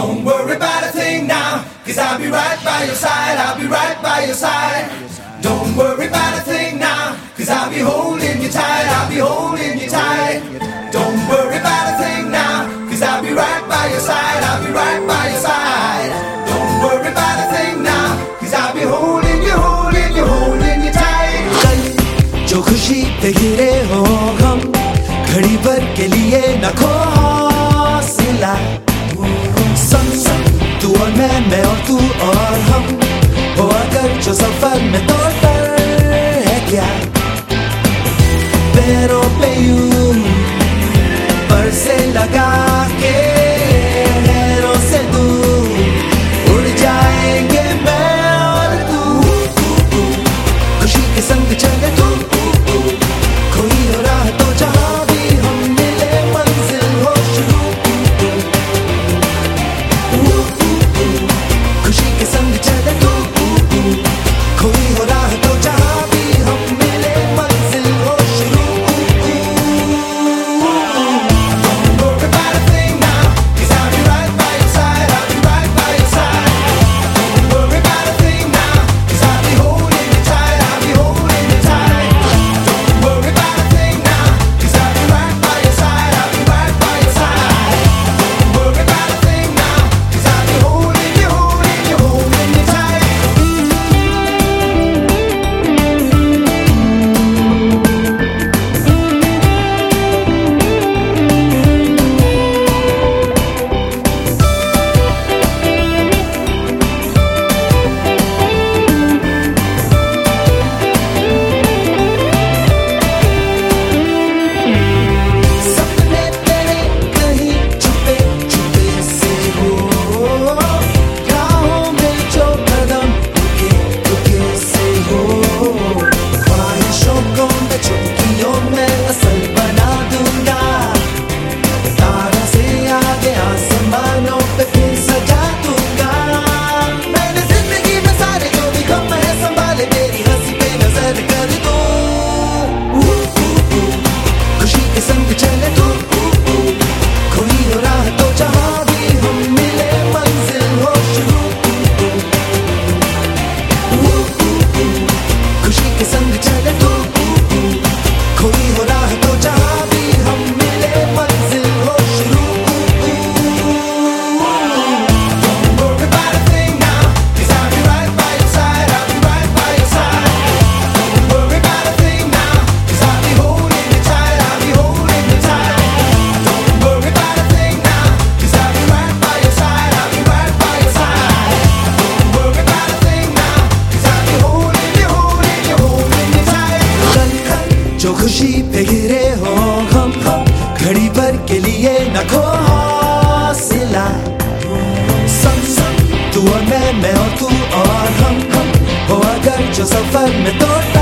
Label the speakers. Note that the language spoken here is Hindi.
Speaker 1: Don't worry about a thing now, 'cause I'll be right by your side, I'll be right by your side. Don't worry about a thing now, 'cause I'll be holding you tight, I'll be holding you tight. Don't worry about a thing now, 'cause I'll be right by your side, I'll be right by your side. Don't worry about a thing now, 'cause I'll be holding you, holding you, holding you tight.
Speaker 2: कल जो खुशी पे गिरे हो हम, घड़ी भर के लिए न खो हौसला। तू और मैं और तू और हम हो अगर जो सफर में तो डर है क्या। पैरों पे यूं पर से लगा के नहरों से दूर उड़ जाएंगे मैं और तू। खुशी के संग चले तू, कोई हो राह तो जहाँ भी हम मिले मंजिल हो शुरू। खुशी के संग चले तू, कोई हो राह तो जहाँ भी हम मिले मंजिल हो शुरू।
Speaker 1: Don't worry about a thing now, 'cause I'll be right by your side, I'll be right by your side. Don't worry about a thing now, 'cause I'll be holding you tight, I'll be holding you tight. Don't worry about a thing now, 'cause I'll be right by your side, I'll be right by your side. Don't worry about a thing now, 'cause I'll be holding you, holding you, holding you tight.
Speaker 2: सपने तेरे कहीं छुपे छुपे से हो, राहों में जो कदम रुके रुके से हो। ख्वाहिशों को मैं चुटकियों में असल बना दूंगा, तारों से आगे आसमानों पे फिर सजा दूंगा। मैंने जिंदगी में सारे जो भी गम है संभाले, तेरी हंसी पे नजर कर दूं। खुशी के संग चले तू, कोई हो राह तो जहाँ भी हम मिले मंजिल हो शुरू। खुशी के संग चले तू, कोई हो राह तो जहाँ भी हम मिले मंजिल हो शुरू।
Speaker 1: Don't worry about a thing now, 'cause I'll be right by your side, I'll be right by your side. Don't worry about a thing now, 'cause I'll be holding you tight, I'll be holding you tight. Don't worry about a thing now, 'cause I'll be right by your side, I'll be right by your side. Don't worry about a thing now, 'cause I'll be holding you, holding you, holding you tight.
Speaker 2: कल जो खुशी पे गिरे हो हम, घड़ी भर के लिए न खो हौसला। तू और मैं और तू और हम हो अगर जो सफर में तो